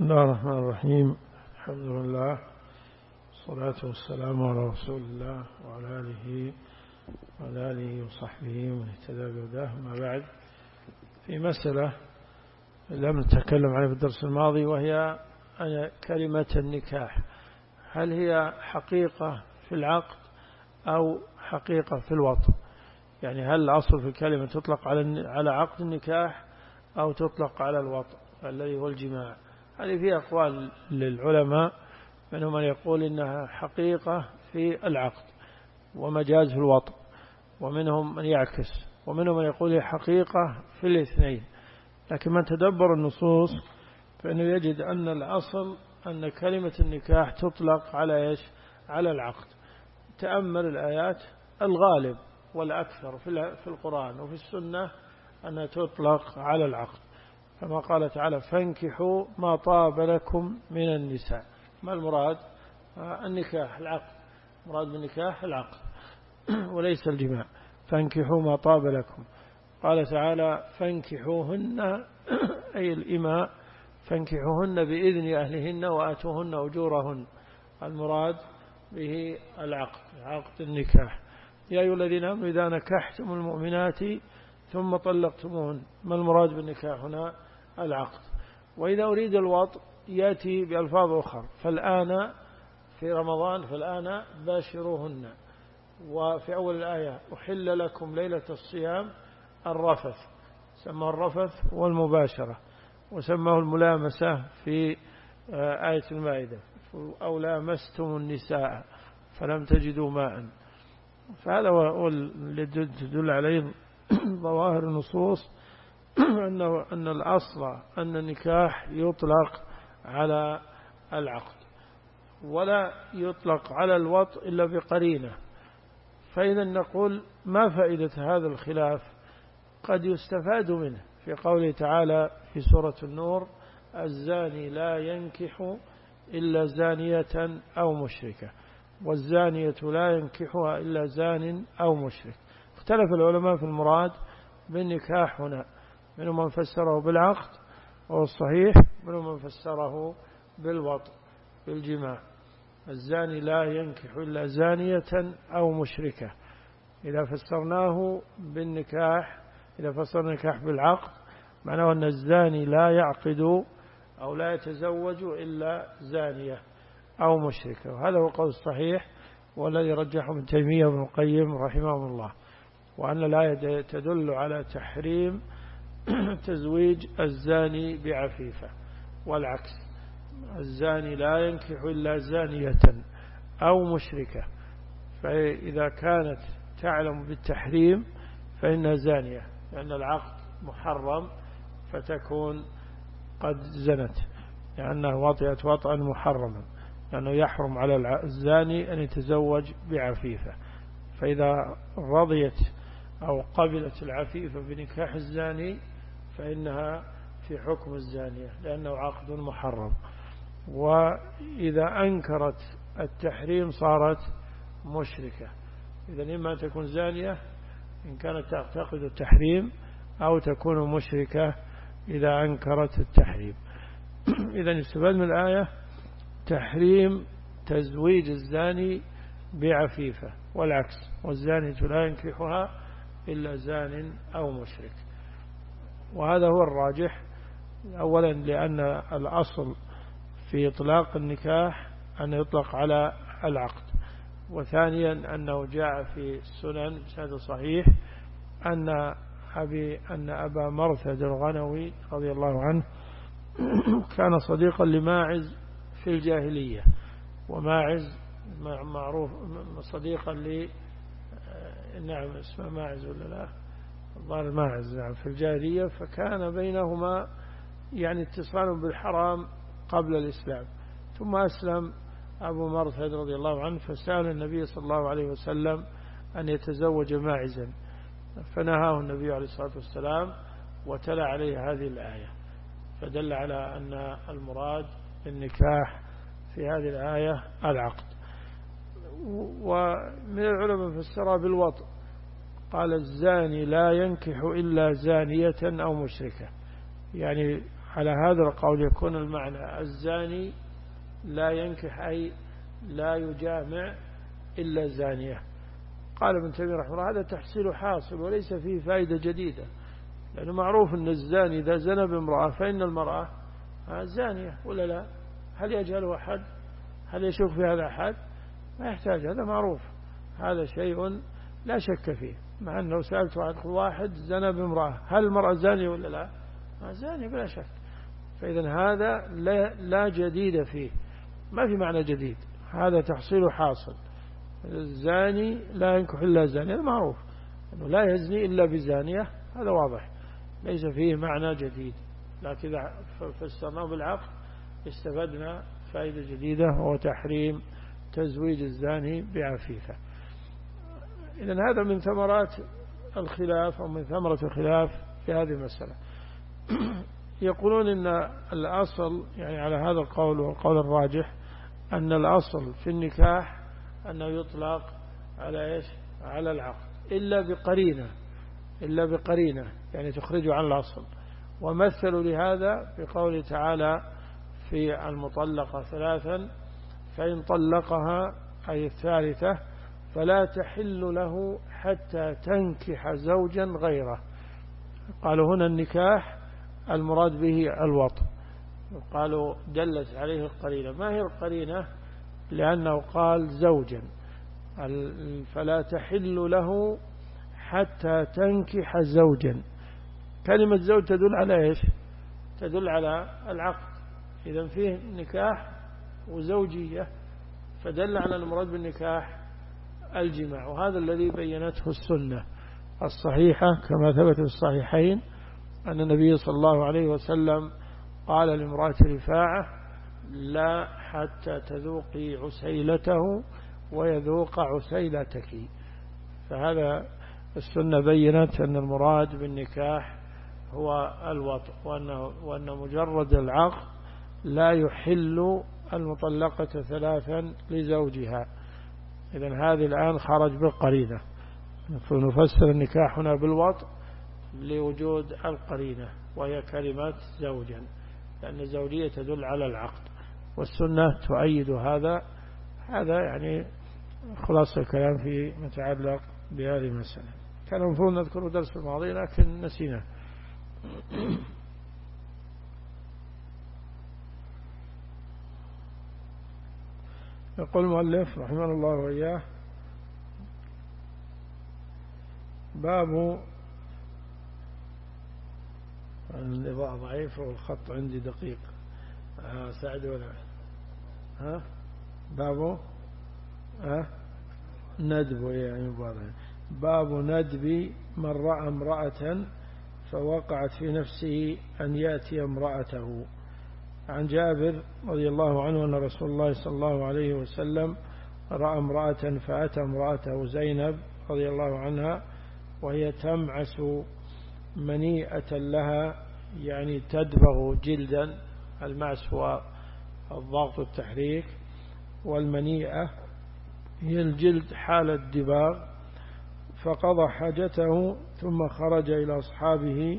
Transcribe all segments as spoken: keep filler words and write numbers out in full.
بسم الله الرحمن الرحيم. الحمد لله والصلاة والسلام على رسول الله وعلى آله وعلى آله وصحبه ومن اهتدى بهداه. ما بعد، في مسألة لم نتكلم عنها في الدرس الماضي، وهي كلمة النكاح. هل هي حقيقة في العقد أو حقيقة في الوطن؟ يعني هل الأصل في الكلمة تطلق على على عقد النكاح أو تطلق على الوطن الذي هو الجماع؟ هذه فيها أقوال للعلماء، منهم من يقول إنها حقيقة في العقد ومجاز في الوطن، ومنهم من يعكس، ومنهم من يقول هي حقيقة في الاثنين. لكن من تدبر النصوص فإنه يجد أن الأصل أن كلمة النكاح تطلق على إيش؟ على العقد. تأمل الآيات، الغالب والأكثر في القرآن وفي السنة أنها تطلق على العقد، كما قال تعالى: فانكحوا ما طاب لكم من النساء. ما المراد؟ النكاح، العقد. مراد بالنكاح العقد وليس الجماع. فانكحوا ما طاب لكم. قال تعالى: فانكحوهن أي الإماء، فانكحوهن بإذن أهلهن وآتوهن أجورهن. المراد به العقد، عقد النكاح. يا أيها الذين آمنوا إذا نكحتم المؤمنات ثم طلقتموهن. ما المراد بالنكاح هنا؟ العقد. وإذا أريد الوطء يأتي بألفاظ أخرى: فالآن في رمضان فالآن باشروهن. وفي أول الآية: أحل لكم ليلة الصيام الرفث، سماه الرفث والمباشرة، وسماه الملامسة في آية المائدة: أو لامستم النساء فلم تجدوا ماء. فهذا هو الذي تدل عليه ظواهر النصوص، أنه أن الأصل أن النكاح يطلق على العقد ولا يطلق على الوطء إلا بقرينة. فإذا نقول: ما فائدة هذا الخلاف؟ قد يستفاد منه في قوله تعالى في سورة النور: الزاني لا ينكح إلا زانية أو مشركة، والزانية لا ينكحها إلا زان أو مشرك. اختلف العلماء في المراد بالنكاح هنا، منهم من فسره بالعقد وهو الصحيح، منهم من فسره بالوطء بالجماع. الزاني لا ينكح إلا زانية أو مشركة. إذا فسرناه بالنكاح، إذا فسرنا النكاح بالعقد، معناه أن الزاني لا يعقد أو لا يتزوج إلا زانية أو مشركة. وهذا هو القول الصحيح والذي رجحه ابن تيمية وابن القيم رحمهم الله، وأن الآية تدل على تحريم تزويج الزاني بعفيفة، والعكس: الزاني لا ينكح إلا زانية أو مشركة. فإذا كانت تعلم بالتحريم فإنها زانية، لأن العقد محرم فتكون قد زنت، لأنها وطئت وطئا محرما، لأنه يحرم على الزاني أن يتزوج بعفيفة. فإذا رضيت أو قبلت العفيفة بنكاح الزاني فإنها في حكم الزانية، لأنه عقد محرم. وإذا أنكرت التحريم صارت مشركة. إذن إما تكون زانية إن كانت تعتقد التحريم، أو تكون مشركة إذا أنكرت التحريم. إذن يستفاد من الآية تحريم تزويج الزاني بعفيفة، والعكس: والزانية لا ينكحها إلا زان أو مشرك. وهذا هو الراجح، أولا لأن الأصل في إطلاق النكاح أن يطلق على العقد، وثانيا أنه جاء في السنن بسند صحيح أن أبي أن أبا مرثد الغنوي رضي الله عنه كان صديقا لماعز في الجاهلية، وماعز معروف صديقا ل نعم اسمه ماعز ولا لا الظاهر ماعز نعم في الجاهلية، فكان بينهما يعني اتصال بالحرام قبل الإسلام. ثم أسلم أبو مرثد رضي الله عنه، فسأل النبي صلى الله عليه وسلم أن يتزوج ماعزا، فنهاه النبي عليه الصلاة والسلام وتلا عليه هذه الآية، فدل على أن المراد النكاح في هذه الآية العقد. ومن العلماء فسرها بالوطء، قال: الزاني لا ينكح إلا زانية أو مشركة، يعني على هذا القول يكون المعنى الزاني لا ينكح أي لا يجامع إلا زانية. قال ابن تيمية رحمه الله هذا تحصيل حاصل وليس فيه فائدة جديدة، لأنه معروف أن الزاني إذا زنى بامرأة فإن المرأة زانية ولا لا؟ هل يجهله أحد؟ هل يشك في هذا أحد؟ ما يحتاج، هذا معروف، هذا شيء لا شك فيه. مع أنه لو سألت واحد زنى بامرأة هل المرأة زانية ولا لا؟ ما زانية بلا شك. فإذا هذا لا, لا جديد فيه، ما في معنى جديد، هذا تحصيل حاصل. الزاني لا ينكح إلا زانية، هذا معروف أنه لا يزني إلا بزانية، هذا واضح، ليس فيه معنى جديد. لكن إذا فسرناه بالعقل استفدنا فائدة جديدة، وهو تحريم تزويج الزاني بعفيفة. إذن هذا من ثمرات الخلاف أو من ثمرة الخلاف في هذه المسألة. يقولون إن الأصل يعني على هذا القول والقول الراجح أن الأصل في النكاح أنه يطلق على إيش؟ على العقد، إلا بقرينة، إلا بقرينة يعني تخرجه عن الأصل. ومثلوا لهذا بقوله تعالى في المطلقة ثلاثا فإن طلقها أي الثالثة فلا تحل له حتى تنكح زوجا غيره. قالوا هنا النكاح المراد به الوطء، قالوا دلت عليه القرينة. ما هي القرينة؟ لأنه قال زوجا، فلا تحل له حتى تنكح زوجا. كلمة زوج تدل على إيش؟ تدل على العقد، إذن فيه نكاح وزوجية، فدل على المراد بالنكاح الجماع. وهذا الذي بينته السنة الصحيحة كما ثبت في الصحيحين أن النبي صلى الله عليه وسلم قال لامرأة رفاعة لا حتى تذوقي عسيلته ويذوق عسيلتك. فهذا السنة بينت أن المراد بالنكاح هو الوطء، وأنه وأن مجرد العقد لا يحل المطلقة ثلاثا لزوجها. إذن هذه الآن خرج بالقرينة، فنفسر النكاح هنا بالوطء لوجود القرينة وهي كلمة زوجا، لأن الزوجية تدل على العقد، والسنة تؤيد هذا. هذا يعني خلاص الكلام في متعلق بهذه المسألة. كان المفروض نذكره درس الماضي لكن نسينا. يقول المؤلف رحمه الله وإياه باب الإضاءة ضعيفة والخط عندي دقيق. آه سعد ولا ها باب ها ندب يعني مبارك. باب ندب من رأى امرأة فوقعت في نفسه أن يأتي امرأته. عن جابر رضي الله عنه أن رسول الله صلى الله عليه وسلم رأى امرأة فأتى امرأته زينب رضي الله عنها وهي تمعس منيئة لها، يعني تدبغ جلدا. المعس هو الضغط والتحريك، والمنيئة هي الجلد حال الدباغ. فقضى حاجته ثم خرج إلى أصحابه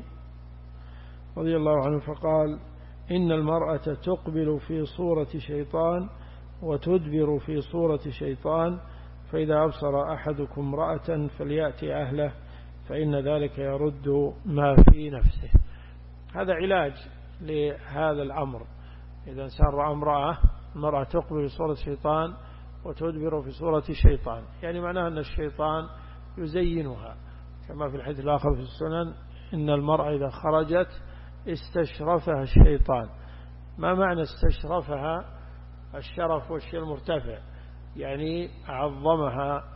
رضي الله عنه فقال إن المرأة تقبل في صورة شيطان وتدبر في صورة شيطان، فإذا أبصر أحدكم امرأة فليأتي أهله فإن ذلك يرد ما في نفسه. هذا علاج لهذا الأمر. إذا سار امرأة المرأة تقبل في صورة شيطان وتدبر في صورة شيطان، يعني معناه أن الشيطان يزينها، كما في الحديث الآخر في السنن إن المرأة إذا خرجت استشرفها الشيطان. ما معنى استشرفها؟ الشرف والشيء المرتفع، يعني عظمها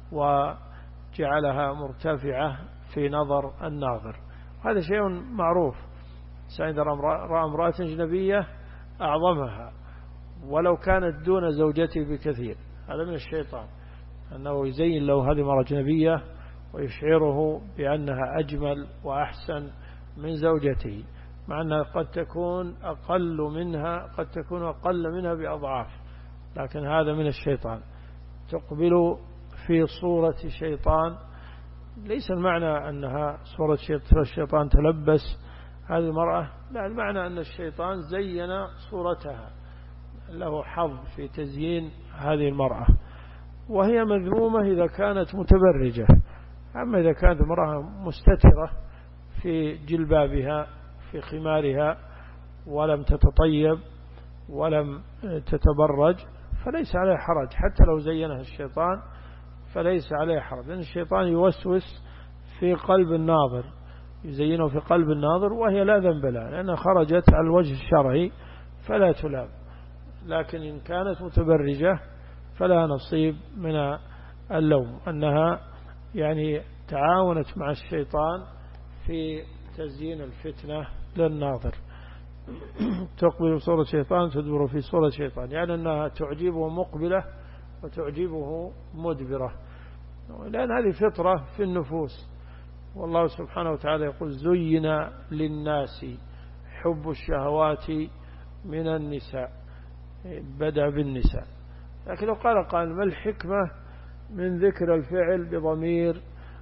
وجعلها مرتفعة في نظر الناظر. هذا شيء معروف، سيد رأى امرأة أجنبية أعظمها ولو كانت دون زوجته بكثير، هذا من الشيطان، أنه يزين له هذه امرأة أجنبية ويشعره بأنها أجمل وأحسن من زوجته، مع أنها قد تكون أقل منها، قد تكون أقل منها بأضعاف، لكن هذا من الشيطان. تقبل في صورة شيطان، ليس المعنى أنها صورة الشيطان تلبس هذه المرأة، لا، المعنى أن الشيطان زين صورتها، له حظ في تزيين هذه المرأة، وهي مذمومة إذا كانت متبرجة. أما إذا كانت امرأة مستترة في جلبابها في خمارها ولم تتطيب ولم تتبرج فليس عليه حرج، حتى لو زينها الشيطان فليس عليه حرج، لأن الشيطان يوسوس في قلب الناظر، يزينه في قلب الناظر وهي لا ذنب لها لأنها خرجت على الوجه الشرعي فلا تلام. لكن إن كانت متبرجة فلا نصيب من اللوم، أنها يعني تعاونت مع الشيطان في تزيين الفتنة للناظر. تقبل صورة شيطان تدبر في صورة شيطان، يعني أنها تعجبه مقبلة وتعجبه مدبرة، لأن هذه فطرة في النفوس. والله سبحانه وتعالى يقول زين للناس حب الشهوات من النساء، بدأ بالنساء. لكن لو قال قال ما الحكمة من ذكر الفعل بضمير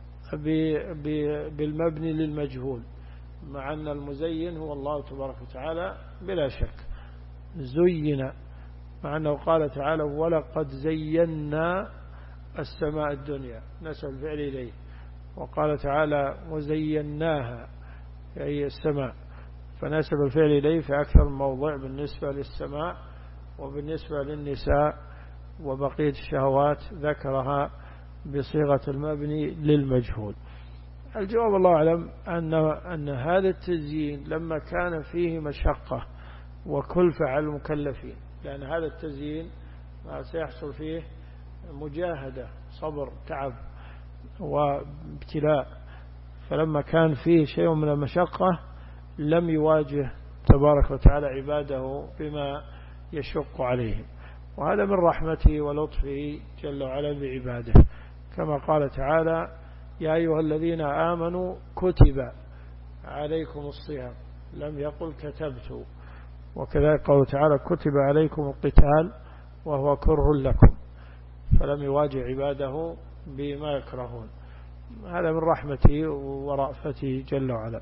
بالمبني للمجهول، مع أن المزين هو الله تبارك وتعالى بلا شك. زين مع أنه قال تعالى ولقد زينا السماء الدنيا، نسب الفعل إليه، وقال تعالى وزيناها أي السماء، فنسب الفعل إليه في أكثر من موضع بالنسبة للسماء وبالنسبة للنساء وبقية الشهوات ذكرها بصيغة المبني للمجهول. الجواب الله أعلم أن, أن هذا التزيين لما كان فيه مشقة وكلفة على المكلفين، لأن هذا التزيين سيحصل فيه مجاهدة صبر تعب وابتلاء، فلما كان فيه شيء من المشقة لم يواجه تبارك وتعالى عباده بما يشق عليهم، وهذا من رحمته ولطفه جل وعلا بعباده، كما قال تعالى يا أيها الذين آمنوا كتب عليكم الصيام، لم يقل كتبت. وكذلك قال تعالى كتب عليكم القتال وهو كره لكم، فلم يواجه عباده بما يكرهون. هذا من رحمته ورأفته جل وعلا.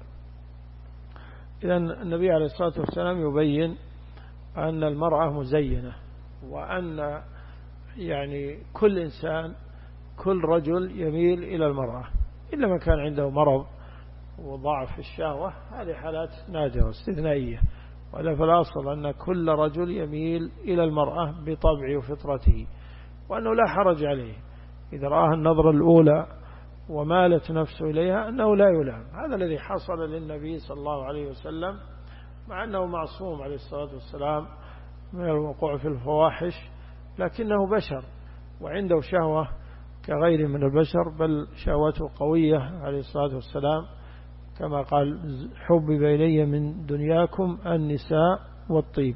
إذن النبي عليه الصلاة والسلام يبين أن المرأة مزينة، وأن يعني كل إنسان كل رجل يميل إلى المرأة إلا من كان عنده مرض وضعف الشهوة، هذه حالات نادرة استثنائية، ولا فالأصل أن كل رجل يميل إلى المرأة بطبعه وفطرته، وأنه لا حرج عليه إذا رآها النظرة الأولى ومالت نفسه إليها أنه لا يلام. هذا الذي حصل للنبي صلى الله عليه وسلم، مع أنه معصوم عليه الصلاة والسلام من الوقوع في الفواحش، لكنه بشر وعنده شهوة كغير من البشر، بل شهوته قوية عليه الصلاة والسلام، كما قال حبب إلي من دنياكم النساء والطيب.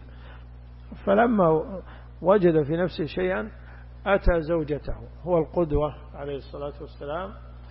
فلما وجد في نفسه شيئا أتى زوجته، هو القدوة عليه الصلاة والسلام،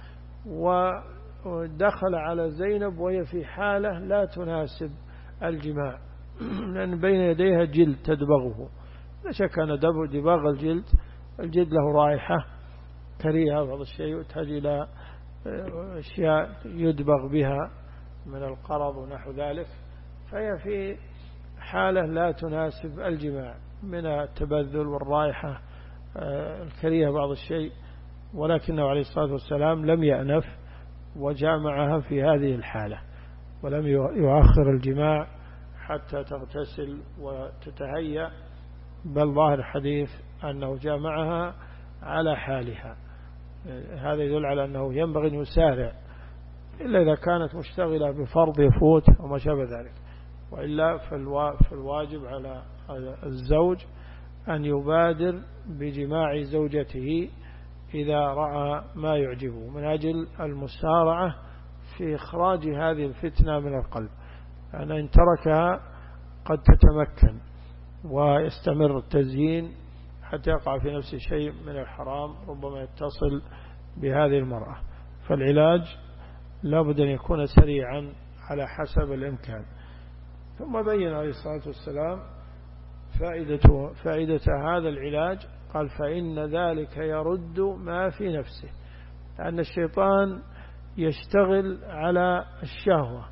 ودخل على زينب وهي في حالة لا تناسب الجماع، لأن بين يديها جلد تدبغه، لا شك أن دباغ الجلد الجلد له رائحة كريهة، بعض الشيء يحتاج إلى أشياء يدبغ بها من القرض ونحو ذلك، فهي في حالة لا تناسب الجماع من التبذل والرائحة الكريهة بعض الشيء، ولكنه عليه الصلاة والسلام لم يأنف وجامعها في هذه الحالة، ولم يؤخر الجماع حتى تغتسل وتتهيأ، بل ظاهر الحديث أنه جامعها على حالها. هذا يدل على أنه ينبغي أن يسارع، إلا إذا كانت مشتغلة بفرض يفوت وما شابه ذلك، وإلا فالواجب على الزوج أن يبادر بجماع زوجته إذا رأى ما يعجبه، من أجل المسارعة في إخراج هذه الفتنة من القلب، أن إن تركها قد تتمكن ويستمر التزيين حتى يقع في نفسه شيء من الحرام ربما يتصل بهذه المرأة. فالعلاج لا بد أن يكون سريعا على حسب الإمكان. ثم بين عليه الصلاة والسلام فائدة, فائدة هذا العلاج، قال فإن ذلك يرد ما في نفسه، لأن الشيطان يشتغل على الشهوة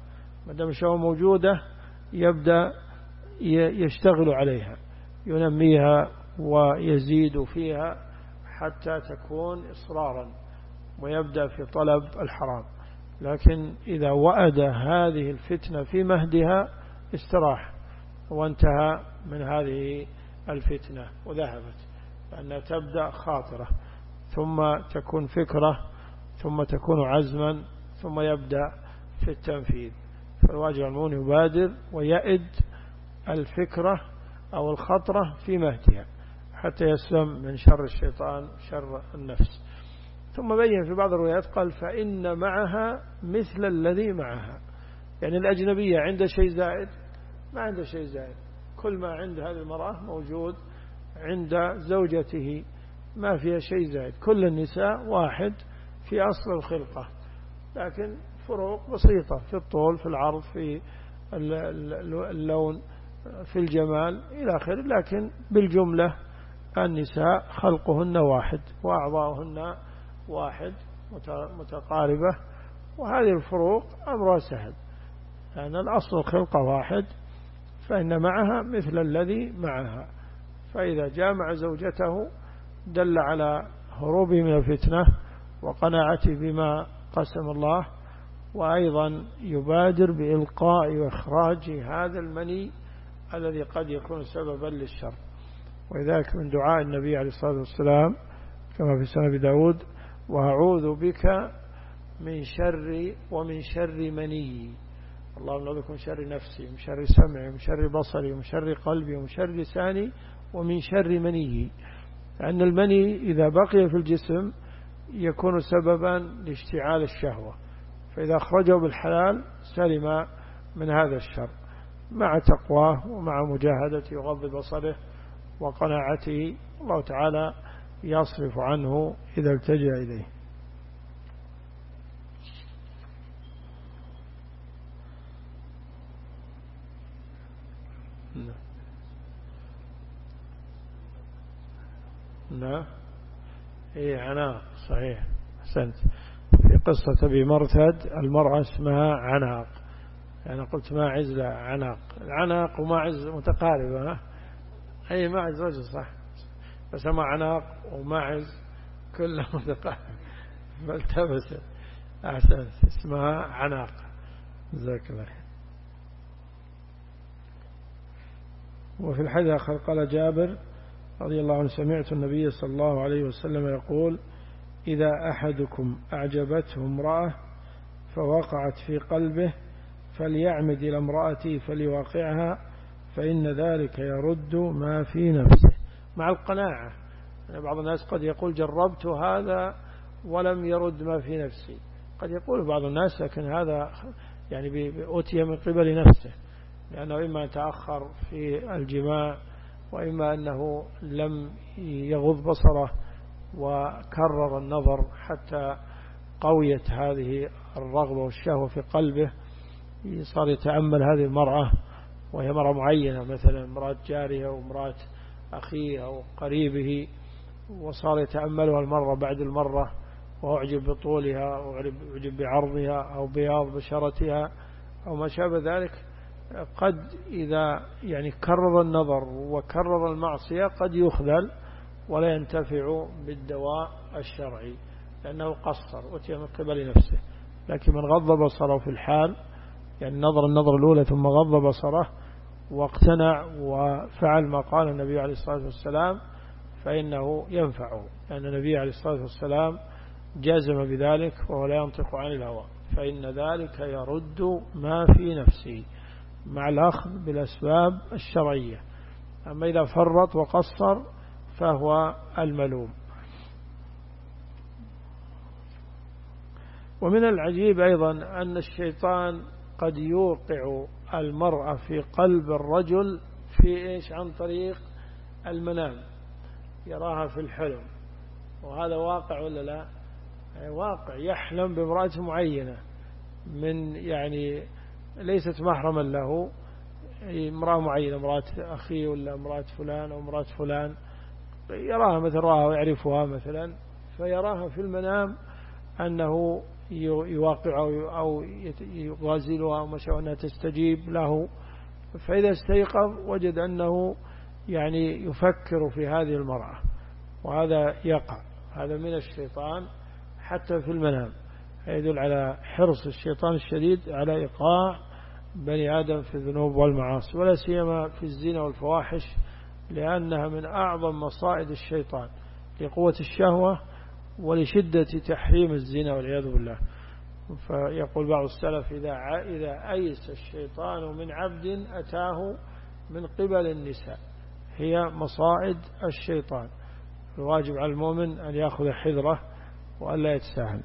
ما دام الشهوة موجودة يبدأ يشتغل عليها، ينميها ويزيد فيها حتى تكون إصرارا ويبدأ في طلب الحرام. لكن إذا وأد هذه الفتنة في مهدها استراح وانتهى من هذه الفتنة وذهبت، لأنها تبدأ خاطرة ثم تكون فكرة ثم تكون عزما ثم يبدأ في التنفيذ. فالواجب المؤمن يبادر ويأد الفكرة أو الخطرة في مهدها حتى يسلم من شر الشيطان شر النفس. ثم بين في بعض الروايات قال فإن معها مثل الذي معها، يعني الأجنبية عند شيء زائد ما عنده شيء زائد، كل ما عند هذه المرأة موجود عند زوجته، ما فيها شيء زائد. كل النساء واحد في أصل الخلقة، لكن فروق بسيطة في الطول في العرض في اللون في الجمال إلى آخره، لكن بالجملة النساء خلقهن واحد وأعضاؤهن واحد متقاربة، وهذه الفروق أمرها سهل لأن الأصل الخلقة واحد. فإن معها مثل الذي معها، فإذا جامع زوجته دل على هروبه من الفتنة وقناعته بما قسم الله، وأيضا يبادر بإلقاء وإخراج هذا المني الذي قد يكون سببا للشر. وذلك من دعاء النبي عليه الصلاة والسلام كما في سنة داود وأعوذ بك من شر ومن شر مني، اللهم أعوذ بك من شر نفسي ومن شر سمعي ومن شر بصري ومن شر قلبي ومن شر لساني ومن شر مني. لأن المني إذا بقي في الجسم يكون سببا لاشتعال الشهوة، فإذا أخرجه بالحلال سلم من هذا الشر مع تقواه ومع مجاهدته وغض بصره وقناعته. الله تعالى يصرف عنه إذا التجأ إليه. نعم إيه عناق صحيح أحسنت. في قصة أبي مرثد المرأة اسمها عناق، أنا يعني قلت ماعز لا عناق، العناق وماعز متقاربة، أي ماعز رجل صح بس ما عناق وماعز كله متقارب فالتبست. أحسنت اسمها عناق جزاك الله. وفي الحديث آخر قال جابر رضي الله عنه سمعت النبي صلى الله عليه وسلم يقول إذا أحدكم أعجبته امرأة فوقعت في قلبه فليعمد إلى امرأته فليواقعها فإن ذلك يرد ما في نفسه، مع القناعة. يعني بعض الناس قد يقول جربت هذا ولم يرد ما في نفسي، قد يقول بعض الناس لكن هذا يعني أتي من قبل نفسه، لأنه إما تأخر في الجماع وإما أنه لم يغض بصره وكرر النظر حتى قويت هذه الرغبة والشهوة في قلبه، صار يتأمل هذه المرأة وهي مرأة معينة مثلا امرأة جارية أو امرأة أخيه أو قريبه، وصار يتأملها المرة بعد المرة وأعجب بطولها أو أعجب بعرضها أو بياض بشرتها أو ما شابه ذلك. قد إذا يعني كرر النظر وكرر المعصية قد يخذل ولا ينتفع بالدواء الشرعي لأنه قصر أتي من قبل نفسه. لكن من غض بصره في الحال يعني نظر النظر الأولى ثم غض بصره واقتنع وفعل ما قال النبي عليه الصلاة والسلام فإنه ينفعه، لأن النبي عليه الصلاة والسلام جازم بذلك وهو لا ينطق عن الهوى، فإن ذلك يرد ما في نفسه مع الأخذ بالأسباب الشرعية. أما إذا فرط وقصر فهو الملوم. ومن العجيب أيضا أن الشيطان قد يوقع المرأة في قلب الرجل في إيش عن طريق المنام، يراها في الحلم، وهذا واقع ولا لا؟ يعني واقع، يحلم بامرأة معينة من يعني ليست محرما له، امرأة معينة امرأة أخيه ولا امرأة فلان أو امرأة فلان، يراها مثل راها ويعرفها مثلا، فيراها في المنام أنه يواقع أو يغازلها أو مشاء أنها تستجيب له. فإذا استيقظ وجد أنه يعني يفكر في هذه المرأة، وهذا يقع، هذا من الشيطان حتى في المنام. يدل على حرص الشيطان الشديد على إيقاع بني آدم في الذنوب والمعاصي، ولا سيما في الزنا والفواحش، لأنها من أعظم مصائد الشيطان لقوة الشهوة ولشدة تحريم الزنا والعياذ بالله. فيقول بعض السلف إذا إذا أيس الشيطان من عبد أتاه من قبل النساء، هي مصائد الشيطان. الواجب على المؤمن أن يأخذ حذره وأن لا يتساهل.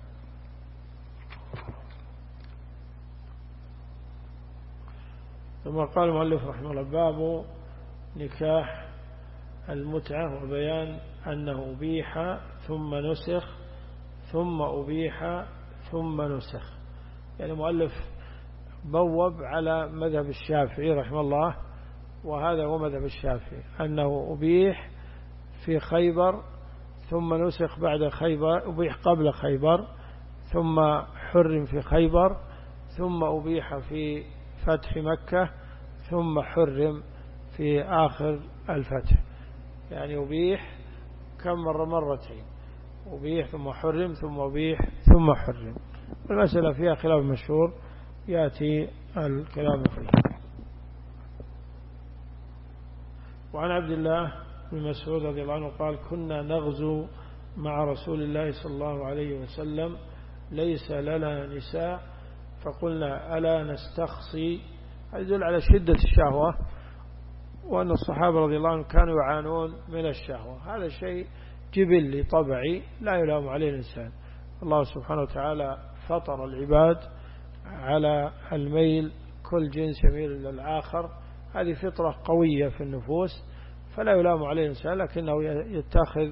ثم قال المؤلف رحمه الله: باب نكاح المتعة وبيان أنه أبيح ثم نسخ ثم أبيح ثم نسخ. يعني المؤلف بوب على مذهب الشافعي رحمه الله، وهذا هو مذهب الشافعي، أنه أبيح في خيبر ثم نسخ بعد خيبر، أبيح قبل خيبر ثم حرم في خيبر، ثم أبيح في فتح مكة ثم حرم في آخر الفتح. يعني أبيح كم مرة؟ مرتين، أبيح ثم حرم ثم أبيح ثم حرم. المسألة فيها خلاف مشهور يأتي الكلام فيه. وعن عبد الله بن مسعود رضي الله عنه قال: كنا نغزو مع رسول الله صلى الله عليه وسلم ليس لنا نساء فقلنا ألا نستخصي. يدل على شدة الشهوة، وأن الصحابة رضي الله عنهم كانوا يعانون من الشهوة. هذا شيء جبلي طبعي لا يلام عليه الإنسان. الله سبحانه وتعالى فطر العباد على الميل، كل جنس يميل إلى الآخر، هذه فطرة قوية في النفوس فلا يلام عليه الإنسان، لكنه يتخذ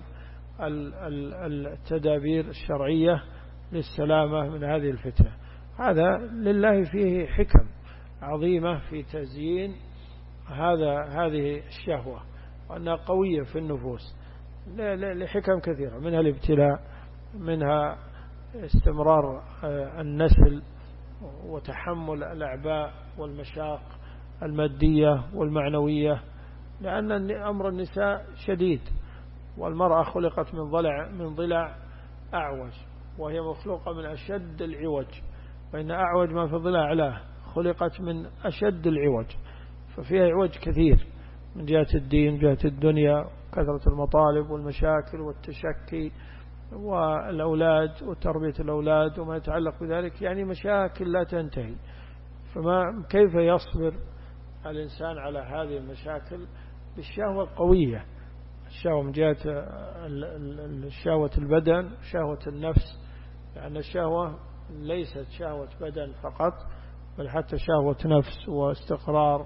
التدابير الشرعية للسلامة من هذه الفتنة. هذا لله فيه حكم عظيمة في تزيين هذا هذه الشهوة، وأنها قوية في النفوس لحكم كثيرة، منها الابتلاء، منها استمرار النسل وتحمل الأعباء والمشاق المادية والمعنوية، لأن أمر النساء شديد، والمرأة خلقت من ضلع من ضلع أعوج، وهي مخلوقة من أشد العوج، وإن أعوج ما في الضلع أعلاه، خلقت من أشد العوج، ففيها عوج كثير من جهة الدين، من جهة الدنيا، كثرة المطالب والمشاكل والتشكي والأولاد وتربية الأولاد وما يتعلق بذلك، يعني مشاكل لا تنتهي. فما كيف يصبر الإنسان على هذه المشاكل بالشهوة القوية، الشهوة من جهة شهوة البدن، شهوة النفس، لأن الشهوة ليست شهوة بدن فقط، بل حتى شهوة نفس واستقرار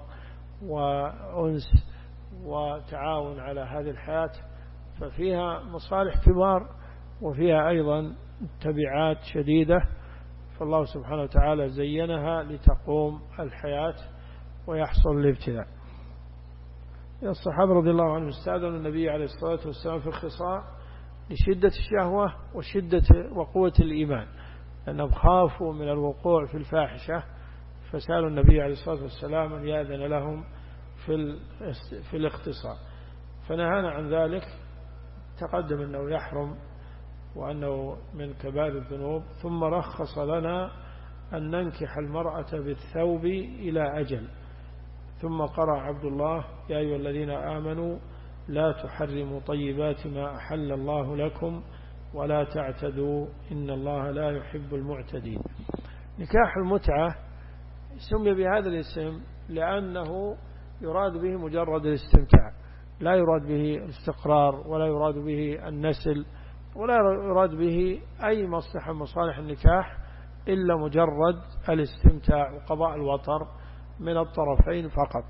وأنس وتعاون على هذه الحياة، ففيها مصالح كبار وفيها أيضا تبعات شديدة. فالله سبحانه وتعالى زينها لتقوم الحياة ويحصل الابتلاء. الصحابة رضي الله عنهم استأذنوا النبي عليه الصلاة والسلام في الخصاء لشدة الشهوة وشدة وقوة الإيمان، لأنهم خافوا من الوقوع في الفاحشة، فسألوا النبي عليه الصلاة والسلام أن يأذن لهم في في الاختصاء، فنهانا عن ذلك. تقدم أنه يحرم وأنه من كبائر الذنوب، ثم رخص لنا أن ننكح المرأة بالثوب إلى أجل. ثم قرأ عبد الله: يا أيها الذين آمنوا لا تحرموا طيبات ما أحل الله لكم ولا تعتدوا إن الله لا يحب المعتدين. نكاح المتعة سمي بهذا الاسم لأنه يراد به مجرد الاستمتاع، لا يراد به الاستقرار، ولا يراد به النسل، ولا يراد به أي مصلحة من مصالح النكاح إلا مجرد الاستمتاع وقضاء الوطر من الطرفين فقط.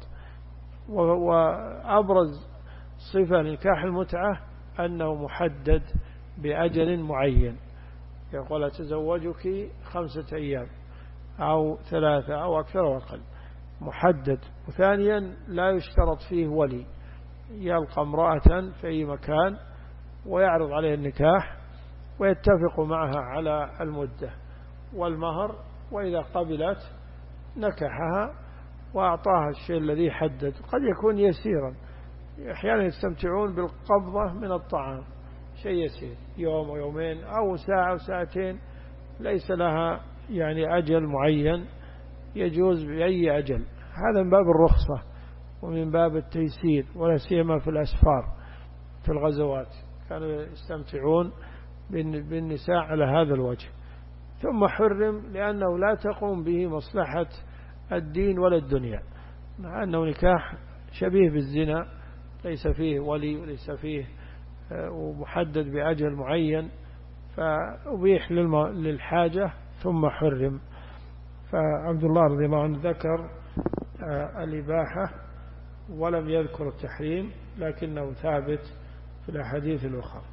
وأبرز صفة لنكاح المتعة أنه محدد بأجل معين، يقول أتزوجك خمسة أيام أو ثلاثة أو أكثر أو أقل، محدد. وثانيا لا يشترط فيه ولي، يلقى امرأة في أي مكان ويعرض عليه النكاح ويتفق معها على المدة، والمهر، وإذا قبلت نكحها وأعطاها الشيء الذي حدد. قد يكون يسيرا، أحيانا يستمتعون بالقبضة من الطعام، شيء يسير يوم ويومين أو ساعة وساعتين، ليس لها يعني أجل معين، يجوز بأي أجل. هذا من باب الرخصة ومن باب التيسير، ولا سيما في الأسفار في الغزوات كانوا يستمتعون بالنساء على هذا الوجه. ثم حرم لأنه لا تقوم به مصلحة الدين ولا الدنيا، مع أنه نكاح شبيه بالزنا، ليس فيه ولي وليس فيه ومحدد بأجل معين، فأبيح للحاجة ثم حرم. فعبد الله رضي الله عنه ذكر الإباحة ولم يذكر التحريم، لكنه ثابت في الأحاديث الأخرى.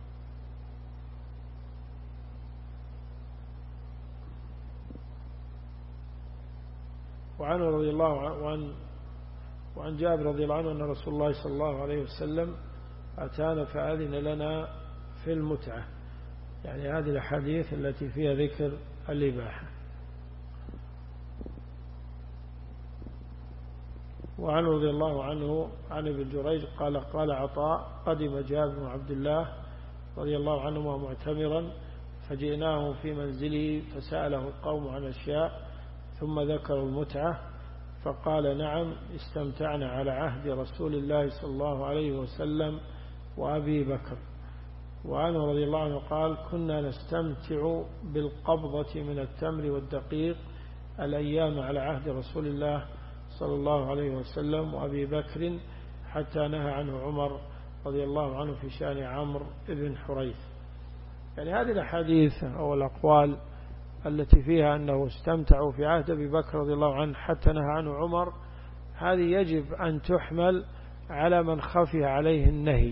وعنه رضي الله عنه وعن, وعن جابر رضي الله عنه أن رسول الله صلى الله عليه وسلم أتانا فأذن لنا في المتعة، يعني هذه الأحاديث التي فيها ذكر الإباحة. وعنه رضي الله عنه عن ابن جريج قال قال عطاء قدم جابر بن عبد الله رضي الله عنهما معتمرا، فجئناه في منزله فسأله القوم عن أشياء ثم ذكروا المتعة، فقال نعم استمتعنا على عهد رسول الله صلى الله عليه وسلم وأبي بكر. وعنه رضي الله عنه قال كنا نستمتع بالقبضة من التمر والدقيق الأيام على عهد رسول الله صلى الله عليه وسلم وأبي بكر، حتى نهى عنه عمر رضي الله عنه في شأن عمرو بن حريث. يعني هذه الأحاديث أو الأقوال التي فيها أنه استمتعوا في عهد أبي بكر رضي الله عنه حتى نهى عنه عمر، هذه يجب أن تحمل على من خفي عليه النهي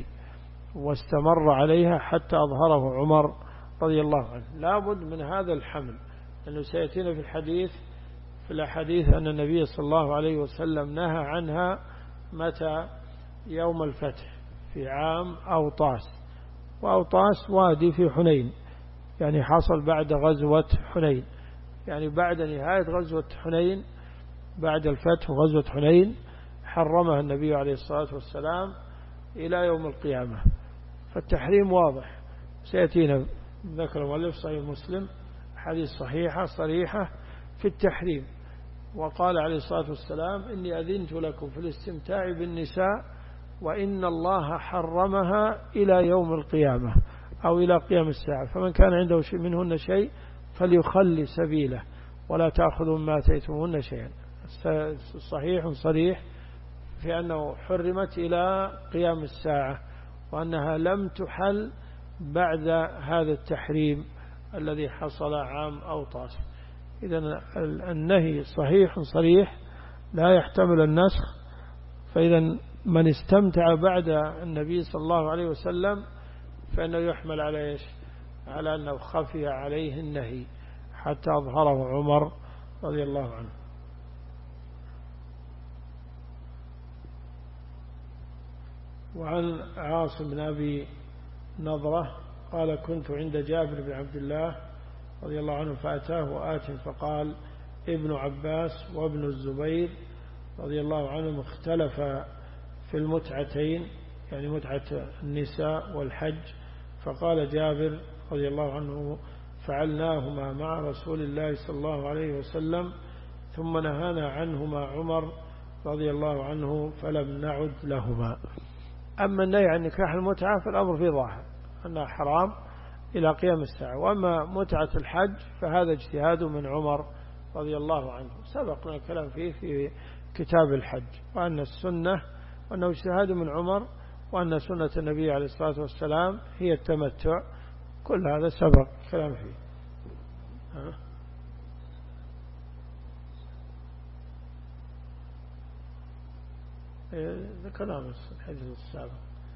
واستمر عليها حتى أظهره عمر رضي الله عنه. لا بد من هذا الحمل، لأنه سيأتينا في الحديث في الحديث أن النبي صلى الله عليه وسلم نهى عنها متى؟ يوم الفتح في عام أوطاس، وأوطاس وادي في حنين، يعني حصل بعد غزوة حنين، يعني بعد نهاية غزوة حنين، بعد الفتح وغزوة حنين حرمها النبي عليه الصلاة والسلام إلى يوم القيامة. فالتحريم واضح، سيأتينا ذكر المؤلف صحيح مسلم حديث صحيحة صريحة في التحريم. وقال عليه الصلاة والسلام إني أذنت لكم في الاستمتاع بالنساء وإن الله حرمها إلى يوم القيامة أو إلى قيام الساعة، فمن كان عنده شيء منهن شيء فليخلي سبيله ولا تأخذوا ما أتيتموهن شيئا. صحيح صريح في أنه حرمت إلى قيام الساعة، وأنها لم تحل بعد هذا التحريم الذي حصل عام أوطاس. إذن النهي صحيح صريح لا يحتمل النسخ. فإذا من استمتع بعد النبي صلى الله عليه وسلم فإنه يحمل على إيش؟ على أنه خفي عليه النهي حتى أظهره عمر رضي الله عنه. وعن عاصم بن أبي نضرة قال كنت عند جابر بن عبد الله رضي الله عنه فأتاه آت فقال ابن عباس وابن الزبير رضي الله عنهم اختلفا في المتعتين، يعني متعة النساء والحج، فقال جابر رضي الله عنه فعلناهما مع رسول الله صلى الله عليه وسلم ثم نهانا عنهما عمر رضي الله عنه فلم نعد لهما. أما النهي عن نكاح المتعة فالأمر فيه ظاهر أنها حرام إلى قيام الساعة، وأما متعة الحج فهذا اجتهاد من عمر رضي الله عنه سبقنا الكلام فيه في كتاب الحج، وأن السنة وأنه اجتهاد من عمر، وأن سنة النبي عليه الصلاة والسلام هي التمتع، كل هذا سبق كلام فيه. ها؟ ذكرنا الحديث السابق.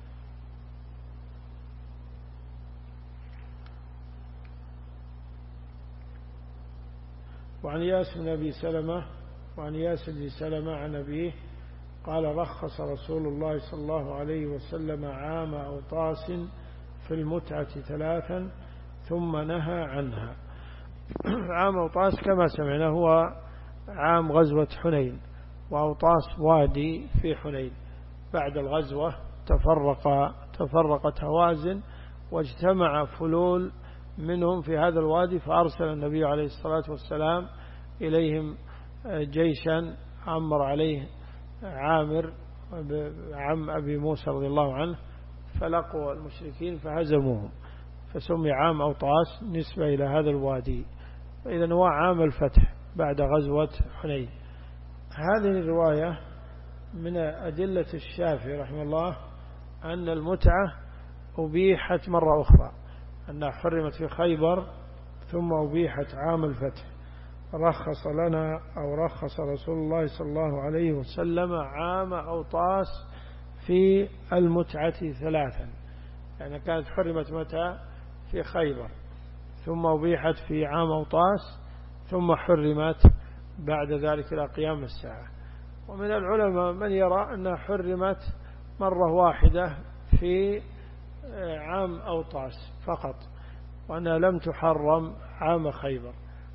وعن ياس بن أبي سلمة وعن ياس بن سلمة عن أبيه قال رخص رسول الله صلى الله عليه وسلم عام أوطاس في المتعة ثلاثا ثم نهى عنها. عام أوطاس كما سمعنا هو عام غزوة حنين، وأوطاس وادي في حنين. بعد الغزوة تفرق تفرقت هوازن واجتمع فلول منهم في هذا الوادي، فأرسل النبي عليه الصلاة والسلام إليهم جيشا عمر عليه عامر عم أبي موسى رضي الله عنه، فلقوا المشركين فهزموهم، فسمي عام أوطاس نسبة إلى هذا الوادي. إذن هو عام الفتح بعد غزوة حنين. هذه الرواية من أدلة الشافعي رحمه الله أن المتعة أبيحت مرة أخرى، أنها حرمت في خيبر ثم أبيحت عام الفتح. رخص لنا أو رخص رسول الله صلى الله عليه وسلم عام أوطاس في المتعة ثلاثا، يعني كانت حرمت متى في خيبر، ثم أبيحت في عام أوطاس، ثم حرمت بعد ذلك إلى قيام الساعة. ومن العلماء من يرى أنها حرمت مرة واحدة في عام أوطاس فقط، وأنها لم تحرم عام خيبر.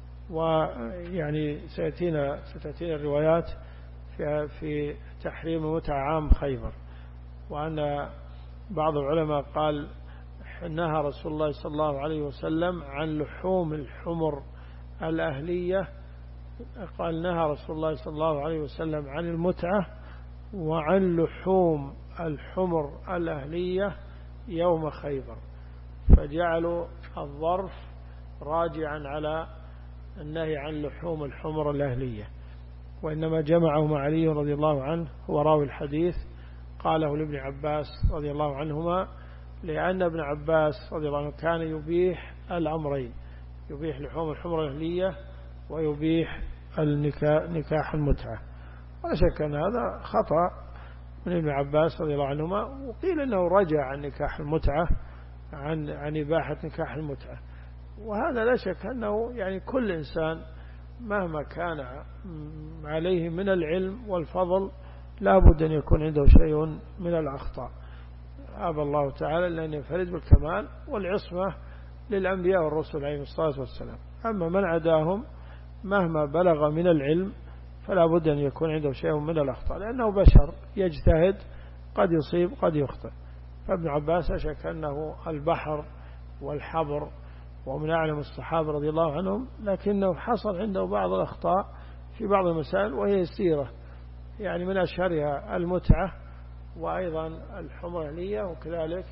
ويعني سيأتينا ستأتينا الروايات في في تحريم متع عام خيبر. وأن بعض العلماء قال نهى رسول الله صلى الله عليه وسلم عن لحوم الحمر الأهلية، قال نهى رسول الله صلى الله عليه وسلم عن المتعة وعن لحوم الحمر الأهلية يوم خيبر، فجعلوا الظرف راجعا على النهي عن لحوم الحمر الأهلية. وإنما جمعه مع علي رضي الله عنه هو راوي الحديث، قاله لابن عباس رضي الله عنهما، لأن ابن عباس رضي الله عنه كان يبيح الأمرين، يبيح لحوم الحمر الأهلية ويبيح النكاح المتعة. ولا شك أن هذا خطأ من ابن عباس رضي الله عنهما، وقيل أنه رجع عن نكاح المتعة عن عن إباحة نكاح المتعة. وهذا لا شك أنه يعني كل إنسان مهما كان عليه من العلم والفضل لا بد أن يكون عنده شيء من الأخطاء. أبى الله تعالى لأن ينفرد بالكمال والعصمة للأنبياء والرسل عليهم الصلاة والسلام. أما من عداهم مهما بلغ من العلم فلا بد أن يكون عنده شيء من الأخطاء، لأنه بشر يجتهد، قد يصيب قد يخطئ. فابن عباس أشك أنه البحر والحبر ومن أعلم الصحابة رضي الله عنهم، لكنه حصل عنده بعض الأخطاء في بعض المسائل وهي يسيرة، يعني من أشهرها المتعة، وأيضا الحمر الأهلية، وكذلك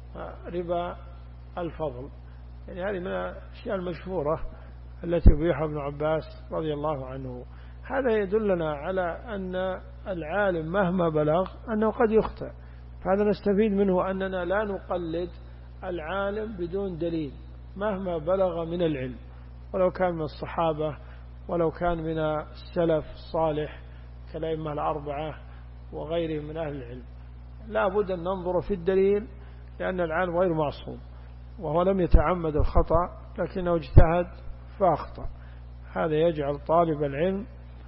ربا الفضل. يعني هذه من الأشياء المشهورة التي يبيحها ابن عباس رضي الله عنه. هذا يدلنا على أن العالم مهما بلغ أنه قد يخطئ، فهذا نستفيد منه أننا لا نقلد العالم بدون دليل مهما بلغ من العلم، ولو كان من الصحابة ولو كان من السلف الصالح كالأئمة الأربعة وغيرهم من أهل العلم. لا بد أن ننظر في الدليل، لأن العالم غير معصوم، وهو لم يتعمد الخطأ لكنه اجتهد فأخطأ. هذا يجعل طالب العلم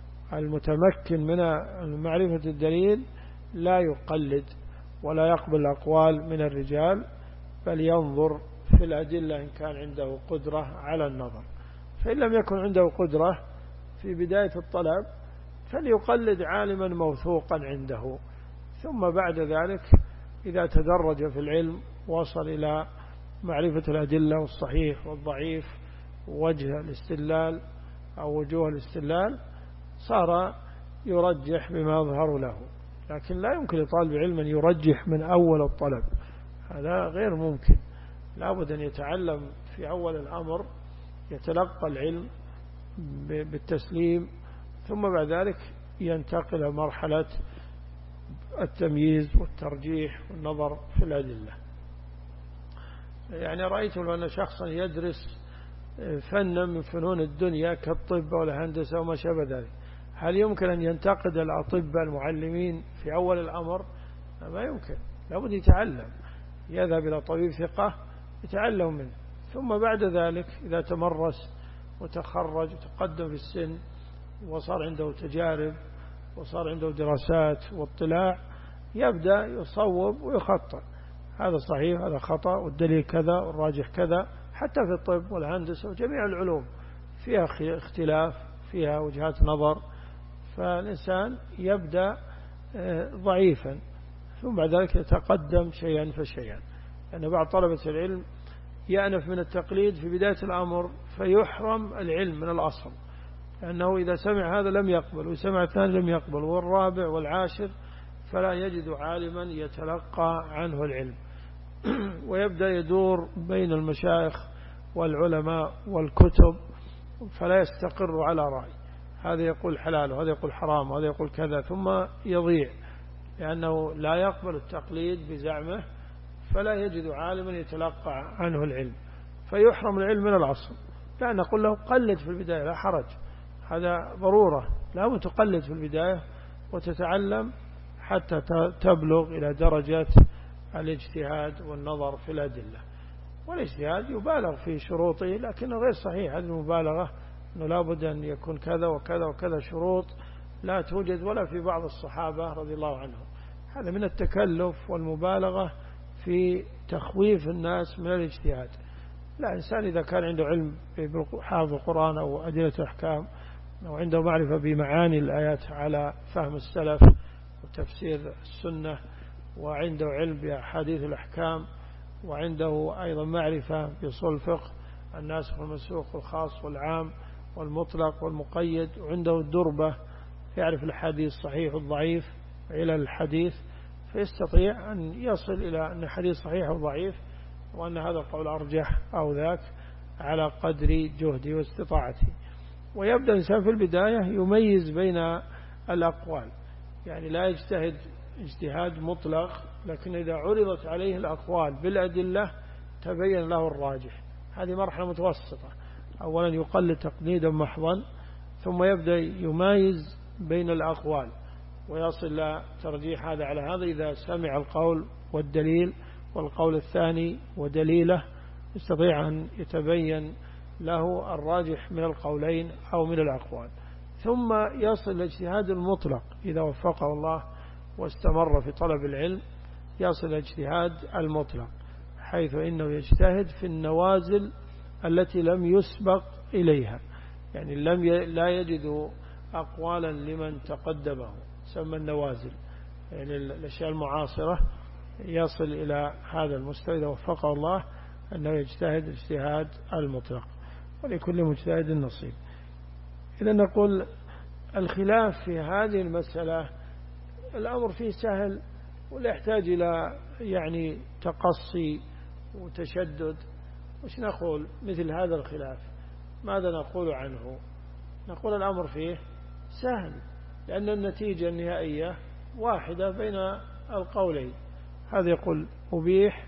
المتمكن من معرفة الدليل لا يقلد ولا يقبل الأقوال من الرجال، بل ينظر في الأدلة إن كان عنده قدرة على النظر. فإن لم يكن عنده قدرة في بداية الطلب فليقلد عالما موثوقا عنده، ثم بعد ذلك إذا تدرج في العلم وصل إلى معرفة الأدلة والصحيح والضعيف ووجه الاستدلال أو وجوه الاستدلال صار يرجح بما يظهر له. لكن لا يمكن لطالب علم أن يرجح من أول الطلب، هذا غير ممكن. لا بد أن يتعلم في أول الأمر، يتلقى العلم بالتسليم، ثم بعد ذلك ينتقل إلى مرحلة التمييز والترجيح والنظر في الأدلة. يعني رأيت أن شخصا يدرس فنا من فنون الدنيا كالطب والهندسة وما شابه ذلك، هل يمكن أن ينتقد الأطباء المعلمين في أول الأمر؟ ما يمكن، لابد يتعلم، يذهب إلى طبيب ثقة يتعلم منه، ثم بعد ذلك إذا تمرس وتخرج وتقدم في السن وصار عنده تجارب وصار عنده دراسات واطلاع، يبدأ يصوب ويخطأ، هذا صحيح هذا خطأ والدليل كذا والراجح كذا، حتى في الطب والهندسة وجميع العلوم فيها اختلاف، فيها وجهات نظر، فالإنسان يبدأ ضعيفا ثم بعد ذلك يتقدم شيئا فشيئا. لأن بعض طلبة العلم يأنف من التقليد في بداية الأمر فيحرم العلم من الأصل، لأنه إذا سمع هذا لم يقبل، وسمع الثاني لم يقبل، والرابع والعاشر، فلا يجد عالما يتلقى عنه العلم ويبدأ يدور بين المشايخ والعلماء والكتب، فلا يستقر على رأي، هذا يقول حلال وهذا يقول حرام وهذا يقول كذا، ثم يضيع لأنه لا يقبل التقليد بزعمه، فلا يجد عالما يتلقى عنه العلم، فيحرم العلم من الأصل. لا نقول له قلد في البداية، لا حرج، هذا ضرورة، لا تقلد في البداية وتتعلم حتى تبلغ إلى درجة الاجتهاد والنظر في الأدلة. والاجتهاد يبالغ في شروطه، لكنه غير صحيح هذه المبالغة، أنه لا بد أن يكون كذا وكذا وكذا شروط لا توجد ولا في بعض الصحابة رضي الله عنهم. هذا من التكلف والمبالغة في تخويف الناس من الاجتهاد. لا، إنسان إذا كان عنده علم بحافظ القرآن أو أدلة الأحكام، أو عنده معرفة بمعاني الآيات على فهم السلف وتفسير السنة، وعنده علم بأحاديث الأحكام، وعنده أيضا معرفة بأصول الفقه، الناسخ والمنسوخ والخاص والعام والمطلق والمقيد، وعنده الدربة يعرف الحديث الصحيح والضعيف إلى الحديث، فيستطيع أن يصل إلى أن الحديث صحيح وضعيف، وأن هذا القول أرجح أو ذاك على قدر جهدي واستطاعتي. ويبدأ الإنسان في البداية يميز بين الأقوال، يعني لا يجتهد اجتهاد مطلق، لكن إذا عرضت عليه الأقوال بالأدلة تبين له الراجح. هذه مرحلة متوسطة، أولا يقلد تقليدا محضا، ثم يبدأ يميز بين الأقوال ويصل إلى ترجيح هذا على هذا إذا سمع القول والدليل والقول الثاني ودليله، يستطيع أن يتبين له الراجح من القولين أو من الأقوال. ثم يصل الاجتهاد المطلق إذا وفقه الله واستمر في طلب العلم، يصل الاجتهاد المطلق حيث إنه يجتهد في النوازل التي لم يسبق إليها، يعني لم ي... لا يجد أقوالا لمن تقدمه، سمى النوازل، يعني الأشياء المعاصرة، يصل إلى هذا المستوى إذا وفقه الله أنه يجتهد اجتهاد المطلق، ولكل مجتهد نصيب. إذا نقول الخلاف في هذه المسألة الأمر فيه سهل، ولا يحتاج إلى يعني تقصي وتشدد. وش نقول مثل هذا الخلاف؟ ماذا نقول عنه؟ نقول الأمر فيه سهل، لأن النتيجة النهائية واحدة بين القولين. هذا يقول أبيح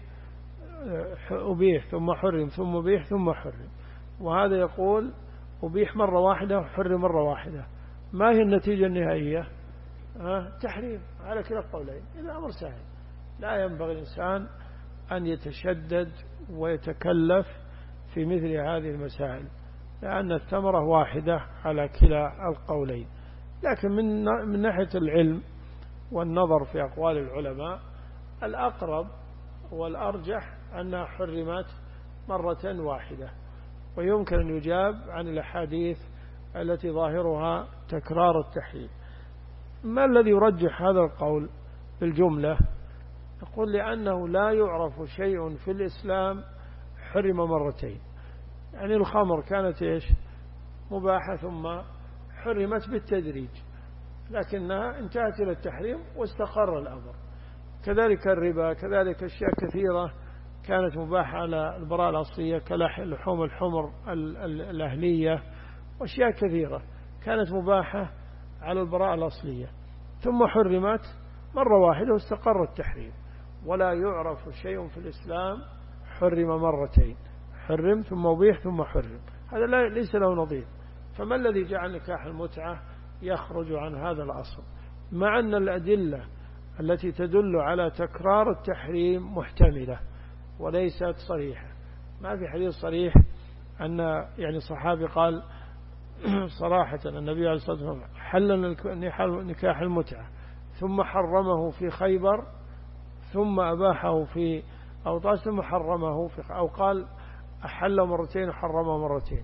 أبيح ثم حرم ثم أبيح ثم حرم، وهذا يقول أبيح مرة واحدة وحرم مرة واحدة. ما هي النتيجة النهائية؟ أه؟ تحريم على كلا القولين. إذا أمر سهل، لا ينبغي الإنسان أن يتشدد ويتكلف في مثل هذه المسائل، لأن الثمرة واحدة على كلا القولين. لكن من من ناحية العلم والنظر في أقوال العلماء، الأقرب والأرجح أنها حرمت مرة واحدة، ويمكن أن يجاب عن الأحاديث التي ظاهرها تكرار التحريم. ما الذي يرجح هذا القول بالجملة؟ يقول لأنه لا يعرف شيء في الإسلام حرم مرتين. يعني الخمر كانت إيش؟ مباحة ثم حرمت بالتدريج، لكنها انتهت إلى التحريم واستقر الأمر. كذلك الربا، كذلك أشياء كثيرة كانت مباحة على البراءة الأصلية كلحوم الحمر الأهلية، وأشياء كثيرة كانت مباحة على البراءة الأصلية، ثم حرمت مرة واحدة واستقر التحريم. ولا يعرف شيء في الإسلام حرم مرتين، حرم ثم أبيح ثم حرم، هذا لا ليس له نظير. فما الذي جعل نكاح المتعة يخرج عن هذا الأصل، مع أن الأدلة التي تدل على تكرار التحريم محتملة وليست صريحة؟ ما في حديث صريح أن يعني صحابي قال صراحة النبي عليه الصلاة والسلام حلل نكاح المتعة ثم حرمه في خيبر ثم أباحه في أوطاس ثم حرمه في، أو قال أحل مرتين وحرمه مرتين.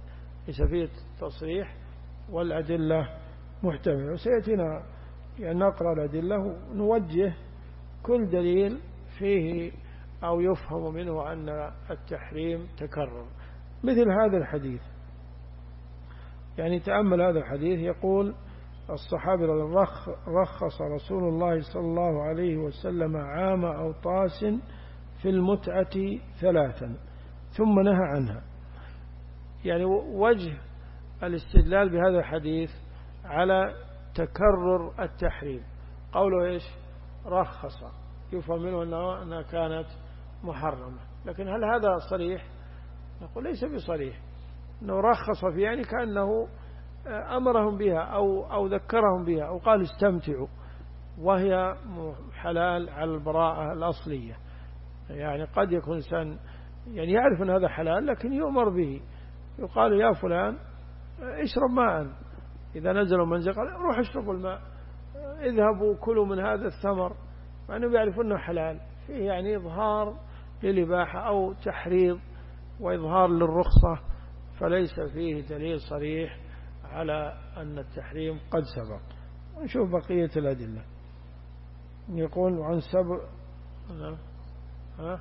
ليس فيه تصريح والأدلة محتملة. وسيأتينا يعني نقرأ الأدلة ونوجه كل دليل فيه أو يفهم منه أن التحريم تكرر. مثل هذا الحديث، يعني تأمل هذا الحديث، يقول الصحابي رخ رخص رسول الله صلى الله عليه وسلم عام أوطاس في المتعة ثلاثا ثم نهى عنها. يعني وجه الاستدلال بهذا الحديث على تكرر التحريم قوله إيش؟ رخص، يفهم منه أنها كانت محرمة. لكن هل هذا صريح؟ نقول ليس بصريح. أنه رخص فيه يعني كأنه أمرهم بها أو, أو ذكرهم بها أو قال استمتعوا، وهي حلال على البراءة الأصلية. يعني قد يكون إنسان يعني يعرف أن هذا حلال لكن يؤمر به، يقال يا فلان اشرب ماء، إذا نزلوا منزل قال روح اشربوا الماء، اذهبوا كلوا من هذا الثمر، مع أنه يعرف أنه حلال. فيه يعني إظهار للإباحة أو تحريض وإظهار للرخصة، فليس فيه دليل صريح على أن التحريم قد سبق. ونشوف بقية الأدلة. يقول عن سبع ها؟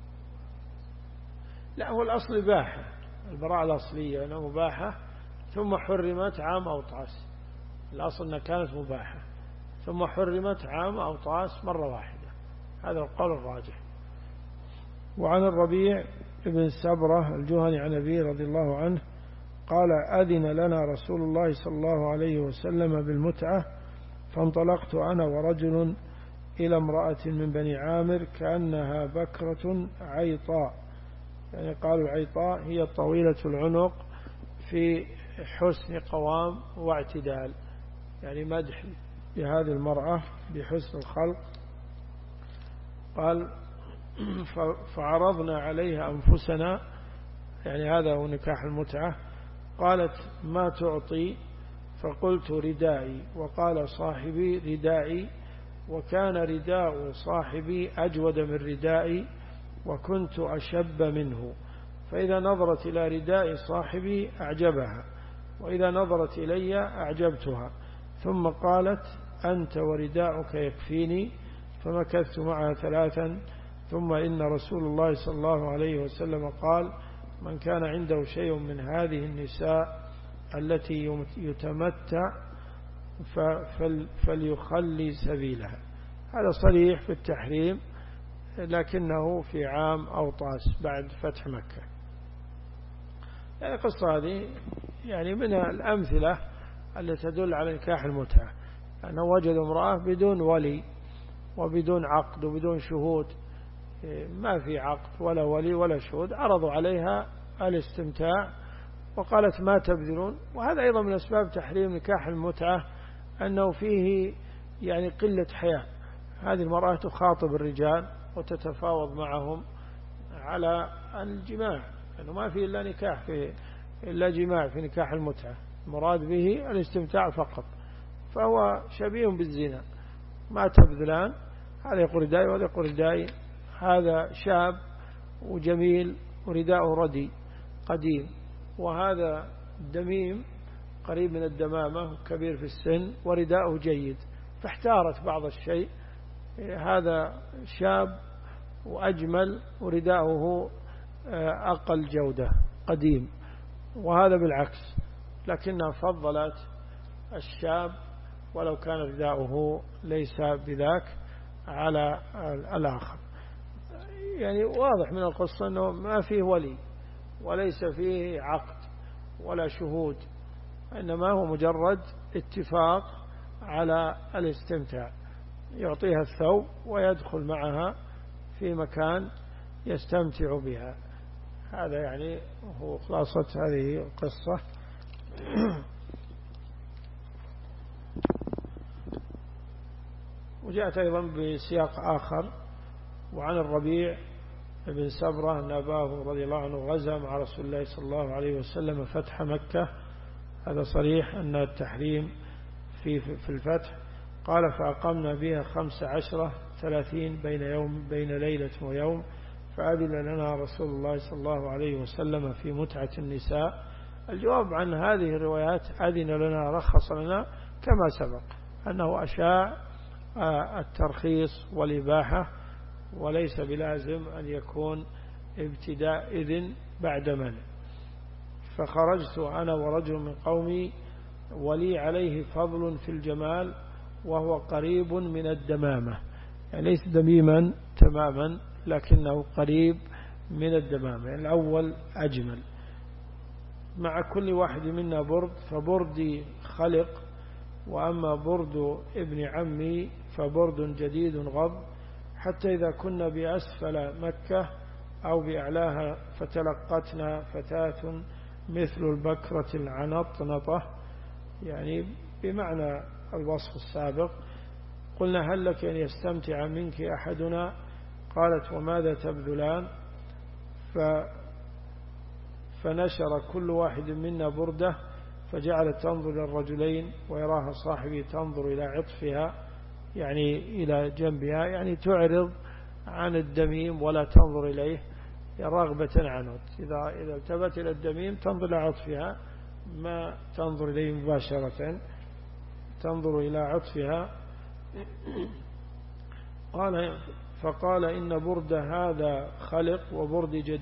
لا، هو الأصل إباحة، البراءة الأصلية أنها مباحة ثم حرمت عام أوطاس. الأصل أنها كانت مباحة ثم حرمت عام أوطاس مرة واحدة، هذا القول الراجح. وعن الربيع ابن سبرة الجهني عن أبيه رضي الله عنه قال أذن لنا رسول الله صلى الله عليه وسلم بالمتعة، فانطلقت أنا ورجل إلى امرأة من بني عامر كأنها بكرة عيطاء. يعني قالوا العيطاء هي طويلة العنق في حسن قوام واعتدال، يعني مدح بهذه المرأة بحسن الخلق. قال فعرضنا عليها أنفسنا، يعني هذا هو نكاح المتعة. قالت ما تعطي؟ فقلت ردائي، وقال صاحبي ردائي، وكان رداء صاحبي أجود من ردائي وكنت أشب منه، فإذا نظرت إلى رداء صاحبي أعجبها وإذا نظرت إلي أعجبتها. ثم قالت أنت ورداؤك يكفيني، فمكثت معها ثلاثا. ثم إن رسول الله صلى الله عليه وسلم قال من كان عنده شيء من هذه النساء التي يتمتع فليخلي سبيلها. هذا صريح في التحريم، لكنه في عام أوطاس بعد فتح مكة. يعني القصة هذه يعني من الأمثلة التي تدل على نكاح المتعة، أنه وجد امرأة بدون ولي وبدون عقد وبدون شهود، ما في عقد ولا ولي ولا شهود، عرضوا عليها الاستمتاع وقالت ما تبذلون. وهذا أيضا من أسباب تحريم نكاح المتعة، أنه فيه يعني قلة حياء. هذه المرأة تخاطب الرجال وتتفاوض معهم على الجماع، لأنه ما في إلا نكاح في إلا جماع في نكاح المتعة، المراد به الاستمتاع فقط، فهو شبيه بالزنا. ما تبذلان، هذا يقول ردائي وهذا يقول ردائي. هذا شاب وجميل ورداءه ردي قديم، وهذا دميم قريب من الدمامة كبير في السن ورداءه جيد، فاحتارت بعض الشيء. هذا شاب وأجمل ورداءه أقل جودة قديم، وهذا بالعكس، لكنها فضلت الشاب ولو كان رداؤه ليس بذاك على الآخر. يعني واضح من القصة أنه ما فيه ولي وليس فيه عقد ولا شهود، إنما هو مجرد اتفاق على الاستمتاع، يعطيها الثوب ويدخل معها في مكان يستمتع بها. هذا يعني هو خلاصة هذه القصة. وجاءت أيضا بسياق آخر. وعن الربيع بن سبرة أن أباه رضي الله عنه غزا مع رسول الله صلى الله عليه وسلم فتح مكة. هذا صريح أن التحريم في في الفتح. قال فأقمنا بها خمس عشرة ثلاثين بين يوم بين ليلة ويوم، فأذن لنا رسول الله صلى الله عليه وسلم في متعة النساء الجواب عن هذه الروايات أذن لنا رخص لنا كما سبق أنه أشاع الترخيص والإباحة، وليس بلازم أن يكون ابتداء إذن بعد منع. فخرجت أنا ورجل من قومي ولي عليه فضل في الجمال وهو قريب من الدمامة، يعني ليس دميما تماما لكنه قريب من الدمامة، يعني الأول أجمل. مع كل واحد منا برد، فبردي خلق، وأما برد ابن عمي فبرد جديد غض، حتى إذا كنا بأسفل مكة أو بأعلاها فتلقتنا فتاة مثل البكرة العنطنطة، يعني بمعنى الوصف السابق. قلنا هل لك أن يستمتع منك أحدنا؟ قالت وماذا تبذلان؟ ف فنشر كل واحد منا برده، فجعلت تنظر إلى الرجلين ويراها صاحبي تنظر إلى عطفها، يعني إلى جنبها، يعني تعرض عن الدميم ولا تنظر إليه رغبة عنه. إذا إذا التفت إلى الدميم تنظر إلى عطفها، ما تنظر إليه مباشرة، تنظر إلى عطفها. قال فقال إن برد هذا خلق وبرد جديد